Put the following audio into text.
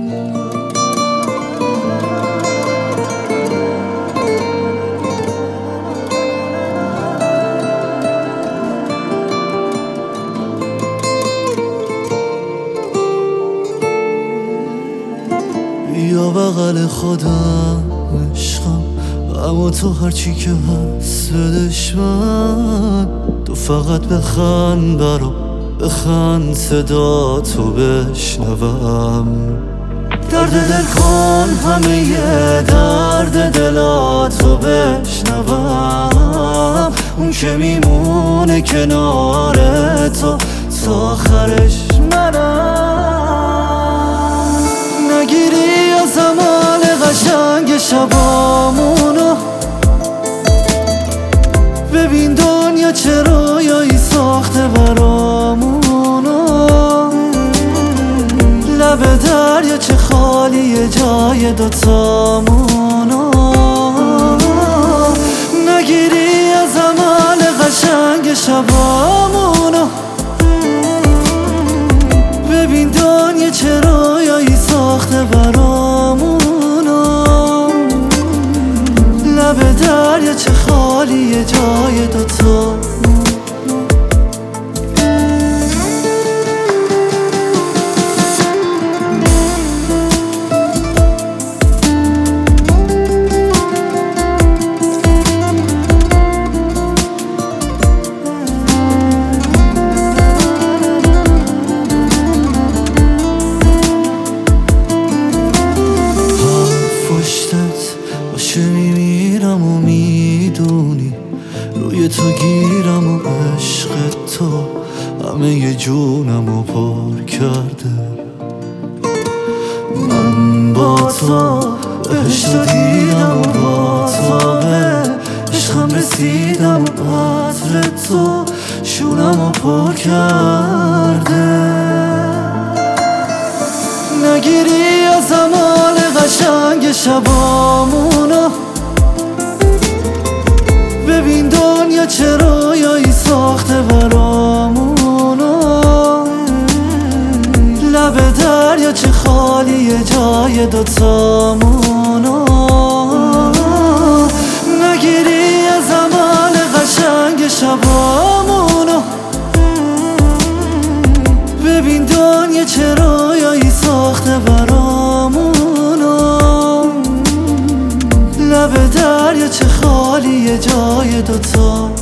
یا بغل خودم عشقم، اما تو هرچی که هست بدش من. تو فقط بخند برام، بخند صدا تو بشنوم. درد دل کن همه درد دلاتو بشنوم. اون که میمونه کنار تو تا آخرش منم. نگیری از حال قشنگ شبامونو، ببین دنیا چه رویایی ساخته برامونو. لب دریا چه خالیه جای دوتامونو. نگیری از حال قشنگ شبامونو، ببین دنیا چه رویایی ساخته برامونو. لب دریا چه خالیه جای دوتا. باشه میمیرم و میدونی روی تو گیرم و عشق تو همه جونم و پر کرده. من با تو بهشت دیدم و با تاقه عشقم رسیدم و عطر تو شونم و پر کرده. نگیری از حال قشنگ شبامونو، ببین دنیا چه رویایی ساخته برامونو. لب دریا چه خالیه جای دوتامونو. نگیری از حال قشنگ شبامونو، ببین دنیا چه رویایی ساخته برامونو. لب دریا چه خالیه جای دوتا.